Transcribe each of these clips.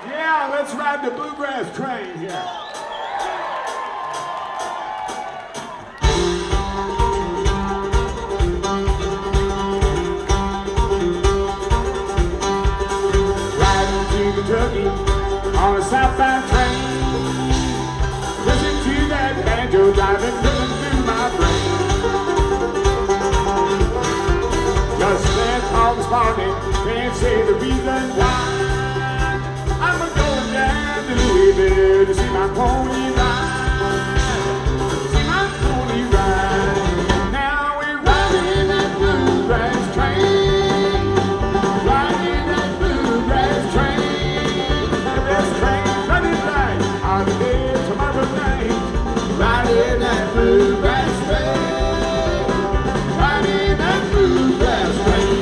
Yeah, let's ride the bluegrass train here. Riding to Kentucky on a southbound train. Listen to that banjo driving, running through my brain. Just left home this morning, can't say the reason why. I'm going down to Louisville to see my pony ride. See my pony ride. Now we're riding that bluegrass train. Riding that bluegrass train. If this train's running right, I'll be there tomorrow night. Riding that bluegrass train. Riding that bluegrass train.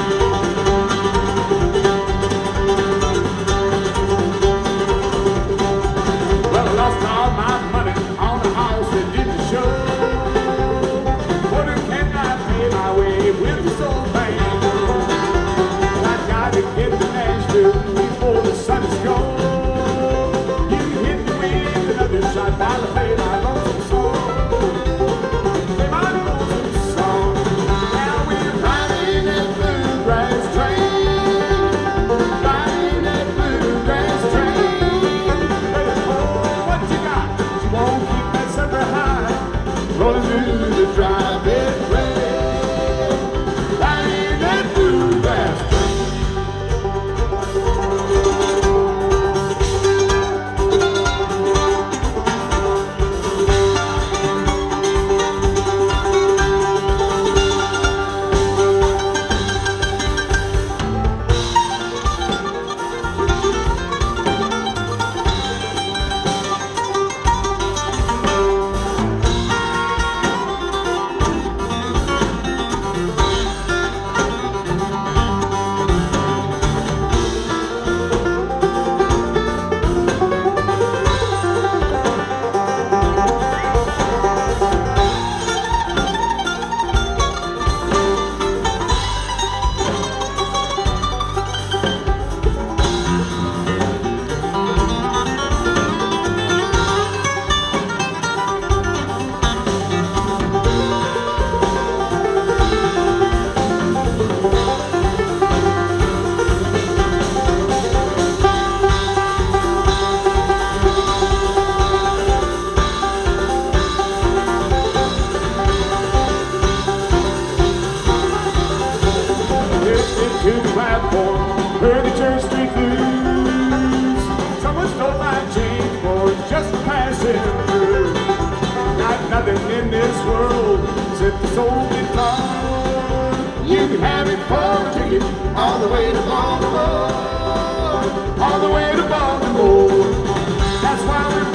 Before the sun is gone, you hit me with another shot while I play my lonesome song. Play my lonesome song. Now we're riding that bluegrass train, riding that bluegrass train. Better hold what you got, you won't keep that sucker high. Rolling through the driving rain, riding that bluegrass train. To the platform, heard the church street blues. Someone stole my change for just passing through. Not nothing in this world except the soul guitar. You can have it for a ticket all the way to Baltimore, all the way to Baltimore. That's why we're